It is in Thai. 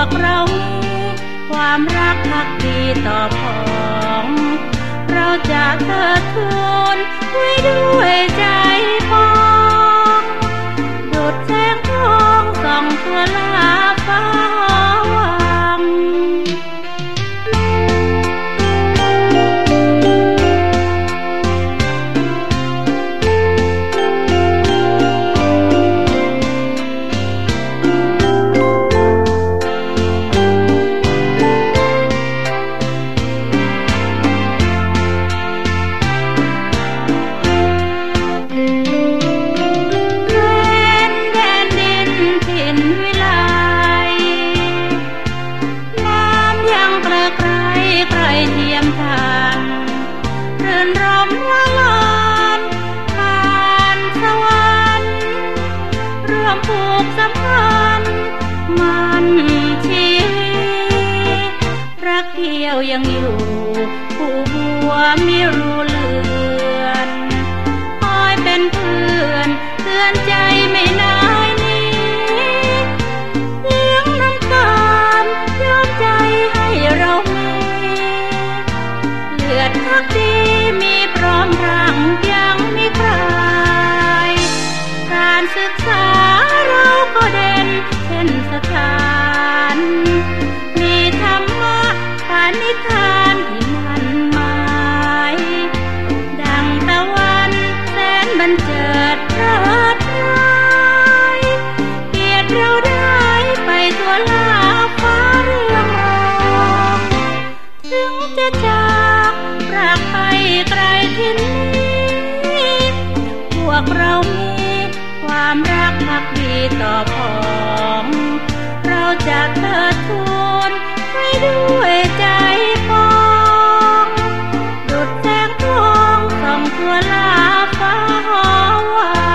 กเรามีความรักภักดีต่อพ้องเราจะเทิดทูนไว้ด้วยใจปองดุจแสงทองส่องทั่วลาฟ้าวังผูกสัมพันธ์มันชีวิตรักเดียวยังอยู่ผู้บัวไม่รู้เลือนคอยเป็นเพื่อนเตือนใจไม่นายนี้เลี้ยงน้ำตาลยอมใจให้เรามีเลือดพักดีมีพร้อมรังยังไม่คลายการศึกษาเราก็เด่นเช่นสถานมีธรรมะปานิธานที่มั่นหมายดังตะวันแสนบันเจิดเลิศร้ายเกียรติเราได้ไปทั่วลาฟ้าเรืองรองถึงจะจากพรากไปไกลที่นี้พวกเรามีความรักภักดีต่อพ้องเราจะเทิดทูนไว้ด้วยใจปองดุจแสงทองส่องทั่วลาฟ้าวั